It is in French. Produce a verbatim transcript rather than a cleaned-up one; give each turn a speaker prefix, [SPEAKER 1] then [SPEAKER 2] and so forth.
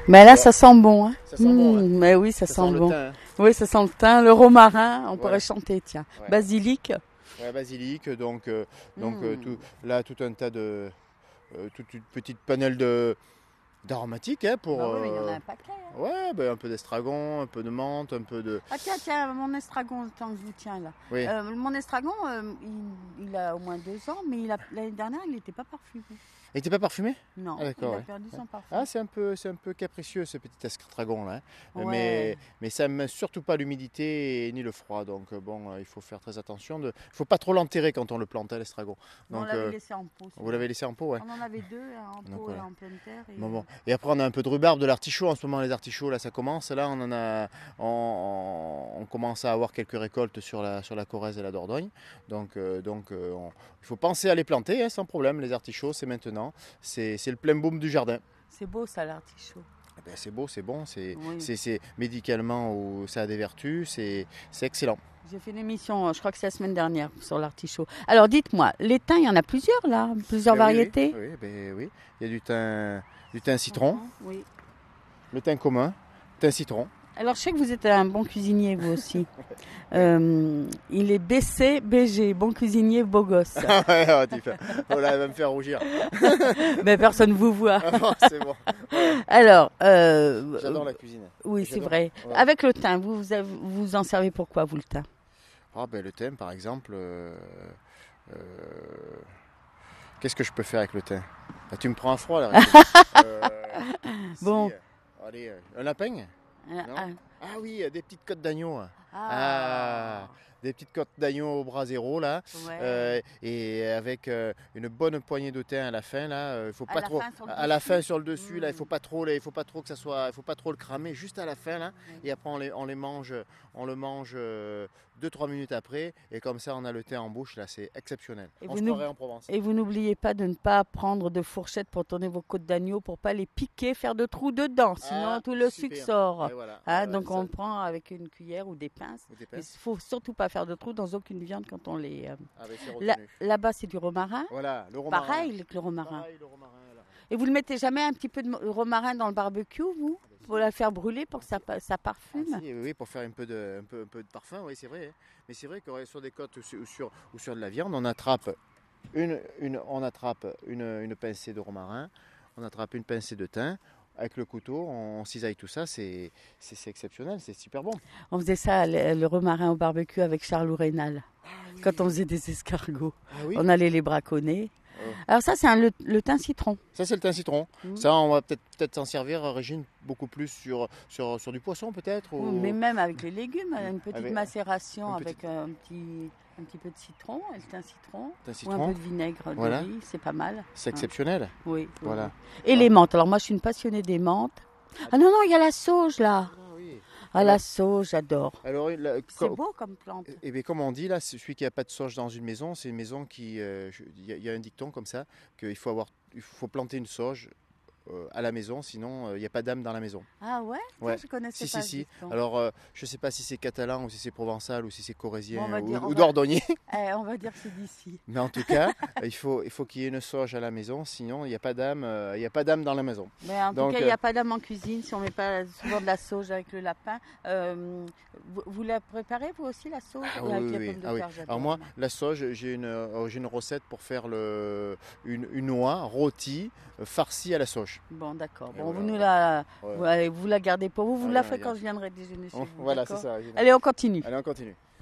[SPEAKER 1] Mais là, ça sent bon. Hein.
[SPEAKER 2] Ça sent bon.
[SPEAKER 1] Mmh, mais oui, ça,
[SPEAKER 2] Ça
[SPEAKER 1] sent,
[SPEAKER 2] sent le
[SPEAKER 1] bon.
[SPEAKER 2] thym, hein.
[SPEAKER 1] Oui, ça sent le thym, le romarin. On
[SPEAKER 2] Ouais.
[SPEAKER 1] pourrait chanter, tiens.
[SPEAKER 2] Ouais.
[SPEAKER 1] Basilic.
[SPEAKER 2] Ouais, basilic, donc, euh, donc
[SPEAKER 1] Mmh.
[SPEAKER 2] euh, tout, là tout un tas de, euh, toute une petite panel de d'aromatiques hein, pour.
[SPEAKER 1] Bah oui, mais il y en a
[SPEAKER 2] euh,
[SPEAKER 1] un paquet. Hein.
[SPEAKER 2] ouais, ben, un peu d'estragon, un peu de menthe, un peu de.
[SPEAKER 1] Ah tiens, tiens, mon estragon, tant que je vous tiens là.
[SPEAKER 2] Oui.
[SPEAKER 1] Euh, mon estragon, euh, il, il a au moins deux ans, mais il a- l'année dernière, il n'était pas parfumé.
[SPEAKER 2] Il n'était pas parfumé?
[SPEAKER 1] Non,
[SPEAKER 2] Ah, d'accord,
[SPEAKER 1] il a
[SPEAKER 2] ouais.
[SPEAKER 1] perdu son parfum.
[SPEAKER 2] Ah, c'est un peu, c'est un peu capricieux ce petit estragon là. hein.
[SPEAKER 1] Ouais.
[SPEAKER 2] Mais, mais ça ne met surtout pas l'humidité ni le froid. Donc euh, bon, euh, il faut faire très attention. Il ne faut pas trop l'enterrer quand on le plante, hein, l'estragon.
[SPEAKER 1] On
[SPEAKER 2] Donc,
[SPEAKER 1] l'avait
[SPEAKER 2] euh,
[SPEAKER 1] laissé en pot.
[SPEAKER 2] vous l'avez laissé en pot, ouais.
[SPEAKER 1] On en avait deux, un en
[SPEAKER 2] Donc,
[SPEAKER 1] pot
[SPEAKER 2] voilà.
[SPEAKER 1] et en pleine terre. Et...
[SPEAKER 2] Bon, bon. Et après on a un peu de rhubarbe, de l'artichaut. En ce moment les artichauts là ça commence. Là on en a, on, on commence à avoir quelques récoltes sur la, sur la Corrèze et la Dordogne. Donc, euh, donc euh, on- il faut penser à les planter hein, sans problème. Les artichauts c'est maintenant. C'est c'est le plein boom du jardin.
[SPEAKER 1] C'est beau ça, l'artichaut.
[SPEAKER 2] Eh ben, c'est beau, c'est bon, c'est
[SPEAKER 1] Oui.
[SPEAKER 2] c'est- c'est médicalement ou ça a des vertus, c'est c'est excellent.
[SPEAKER 1] J'ai fait une émission, je crois que c'est la semaine dernière, sur l'artichaut. Alors dites-moi, les thym, il y en a plusieurs là, plusieurs
[SPEAKER 2] Ben oui,
[SPEAKER 1] variétés.
[SPEAKER 2] Oui, oui, ben oui. Il y a du thym, du thym citron,
[SPEAKER 1] Oui.
[SPEAKER 2] le thym commun, thym citron.
[SPEAKER 1] Alors je sais que vous êtes un bon cuisinier vous aussi. Euh, il est B C B G, bon cuisinier, beau gosse.
[SPEAKER 2] Ah ouais, ah, tu fais- oh là, elle va me faire rougir.
[SPEAKER 1] Mais personne ne vous voit.
[SPEAKER 2] Ah bon, c'est bon.
[SPEAKER 1] Alors, euh,
[SPEAKER 2] J'adore la cuisine.
[SPEAKER 1] oui c'est
[SPEAKER 2] j'adore.
[SPEAKER 1] vrai.
[SPEAKER 2] Ouais.
[SPEAKER 1] Avec le thym, vous, vous avez- vous en servez pour quoi vous le thym?
[SPEAKER 2] Ah ben le thym par exemple, euh, euh, qu'est-ce que je peux faire avec le thym? Ah, tu me prends à froid là. Rachel. Euh, si,
[SPEAKER 1] Bon.
[SPEAKER 2] euh, allez, euh, un lapin?
[SPEAKER 1] Ah,
[SPEAKER 2] Non.
[SPEAKER 1] ah,
[SPEAKER 2] Ah oui, euh, des petites côtes d'agneau.
[SPEAKER 1] ah,
[SPEAKER 2] Ah, des petites côtes d'agneau au bras zéro là,
[SPEAKER 1] ouais.
[SPEAKER 2] euh, et avec euh, une bonne poignée de thym à la fin là. euh, Il faut
[SPEAKER 1] À
[SPEAKER 2] pas
[SPEAKER 1] la
[SPEAKER 2] trop
[SPEAKER 1] fin, sur le
[SPEAKER 2] à la
[SPEAKER 1] dessus.
[SPEAKER 2] fin sur le dessus là. Il faut
[SPEAKER 1] Mm.
[SPEAKER 2] pas trop, là, il faut pas trop que ça soit, il faut pas trop le cramer, juste à la fin là.
[SPEAKER 1] Ouais.
[SPEAKER 2] Et après on les, on les mange, on le mange deux trois minutes après, et comme ça on a le thym en bouche là, c'est exceptionnel.
[SPEAKER 1] Et
[SPEAKER 2] on
[SPEAKER 1] vous
[SPEAKER 2] se
[SPEAKER 1] nous-
[SPEAKER 2] croirait en Provence.
[SPEAKER 1] Et vous n'oubliez pas de ne pas prendre de fourchette pour tourner vos côtes d'agneau pour pas les piquer, faire de trous dedans, sinon
[SPEAKER 2] Ah,
[SPEAKER 1] tout le
[SPEAKER 2] super.
[SPEAKER 1] sucre sort.
[SPEAKER 2] Et voilà.
[SPEAKER 1] Hein,
[SPEAKER 2] Ouais,
[SPEAKER 1] donc
[SPEAKER 2] ça-
[SPEAKER 1] on le prend avec une cuillère ou des pinces.
[SPEAKER 2] ou des
[SPEAKER 1] Il
[SPEAKER 2] pinces.
[SPEAKER 1] faut surtout pas faire de trous dans aucune viande quand on les. euh,
[SPEAKER 2] Ah, ben, c'est
[SPEAKER 1] Là-
[SPEAKER 2] retenu.
[SPEAKER 1] Là-bas c'est du romarin.
[SPEAKER 2] Voilà, le romarin.
[SPEAKER 1] Pareil que le romarin.
[SPEAKER 2] Pareil, le romarin, là.
[SPEAKER 1] Et vous ne mettez jamais un petit peu de mo- romarin dans le barbecue, vous? Pour la faire brûler pour que ça, pa- ça parfume?
[SPEAKER 2] Ah, si, oui, oui, pour faire un peu de, un peu, un peu de parfum, oui, c'est vrai. hein. Mais c'est vrai que sur des côtes ou sur, ou sur, ou sur de la viande, on attrape une, une, on attrape une, une pincée de romarin, on attrape une pincée de thym. Avec le couteau, on cisaille tout ça, c'est c'est- c'est exceptionnel, c'est super bon.
[SPEAKER 1] On faisait ça, le, le romarin au barbecue avec Charles Rénal,
[SPEAKER 2] Ah, oui.
[SPEAKER 1] quand on faisait des escargots.
[SPEAKER 2] Ah oui.
[SPEAKER 1] On allait les braconner.
[SPEAKER 2] Oh.
[SPEAKER 1] Alors ça, c'est un- le, le thym citron.
[SPEAKER 2] Ça, c'est le thym citron.
[SPEAKER 1] Mhm.
[SPEAKER 2] Ça, on va peut-être peut-être s'en servir, Régine, beaucoup plus sur, sur, sur du poisson, peut-être. ou-
[SPEAKER 1] Mais même avec les légumes, une petite
[SPEAKER 2] Avec-
[SPEAKER 1] macération
[SPEAKER 2] une
[SPEAKER 1] avec
[SPEAKER 2] petite-
[SPEAKER 1] un petit, un petit peu de citron, et le thym citron,
[SPEAKER 2] Thym
[SPEAKER 1] ou un
[SPEAKER 2] citron,
[SPEAKER 1] peu de vinaigre de
[SPEAKER 2] Voilà.
[SPEAKER 1] riz, c'est pas mal.
[SPEAKER 2] c'est exceptionnel.
[SPEAKER 1] Oui. oui,
[SPEAKER 2] Voilà.
[SPEAKER 1] oui. Et les menthes. Alors moi, je suis une passionnée des menthes. Ah non, non, il y a la sauge là.
[SPEAKER 2] Ah oui.
[SPEAKER 1] Ah, la sauge, j'adore.
[SPEAKER 2] Alors, la-
[SPEAKER 1] C'est
[SPEAKER 2] co-
[SPEAKER 1] beau comme plante.
[SPEAKER 2] Eh bien, comme on dit, là, c'est celui qui n'a pas de sauge dans une maison, c'est une maison qui. euh, je- Il y, a- il y a un dicton comme ça, qu'il faut, avoir, il faut planter une sauge euh, à la maison, sinon euh, il n'y a pas d'âme dans la maison.
[SPEAKER 1] Ah ouais,
[SPEAKER 2] Ouais.
[SPEAKER 1] Ça, je connaissais
[SPEAKER 2] Si,
[SPEAKER 1] pas
[SPEAKER 2] si,
[SPEAKER 1] ce
[SPEAKER 2] si.
[SPEAKER 1] dicton.
[SPEAKER 2] Alors, euh, je ne sais pas si c'est catalan ou si c'est provençal ou si c'est corrézien
[SPEAKER 1] Bon, on va
[SPEAKER 2] ou,
[SPEAKER 1] dire- on
[SPEAKER 2] ou
[SPEAKER 1] va-
[SPEAKER 2] dordognais.
[SPEAKER 1] Eh, on va dire que c'est d'ici.
[SPEAKER 2] Mais en tout cas, il faut, il faut qu'il y ait une sauge à la maison, sinon il n'y a pas d'âme euh, il n'y a pas d'âme dans la maison.
[SPEAKER 1] Mais en
[SPEAKER 2] Donc,
[SPEAKER 1] tout cas, il n'y
[SPEAKER 2] euh,
[SPEAKER 1] a pas d'âme en cuisine si on ne met pas souvent de la sauge avec le lapin. Euh, vous, vous la préparez vous aussi la sauge
[SPEAKER 2] Ah
[SPEAKER 1] ou
[SPEAKER 2] oui,
[SPEAKER 1] avec
[SPEAKER 2] oui,
[SPEAKER 1] les
[SPEAKER 2] oui.
[SPEAKER 1] pommes de
[SPEAKER 2] Ah oui.
[SPEAKER 1] terre, j'adore.
[SPEAKER 2] Alors moi, la sauge, j'ai une, euh, j'ai une recette pour faire le, une, une noix rôtie, euh, farcie à la sauge.
[SPEAKER 1] Bon, d'accord.
[SPEAKER 2] Et
[SPEAKER 1] Bon,
[SPEAKER 2] voilà.
[SPEAKER 1] vous nous la,
[SPEAKER 2] Ouais.
[SPEAKER 1] vous, allez- vous la gardez pour vous. Vous
[SPEAKER 2] Ouais,
[SPEAKER 1] la
[SPEAKER 2] on
[SPEAKER 1] faites
[SPEAKER 2] va
[SPEAKER 1] quand
[SPEAKER 2] dire.
[SPEAKER 1] je viendrai déjeuner chez vous.
[SPEAKER 2] Voilà, c'est
[SPEAKER 1] d'accord
[SPEAKER 2] ça.
[SPEAKER 1] Allez, on continue.
[SPEAKER 2] Allez, on continue.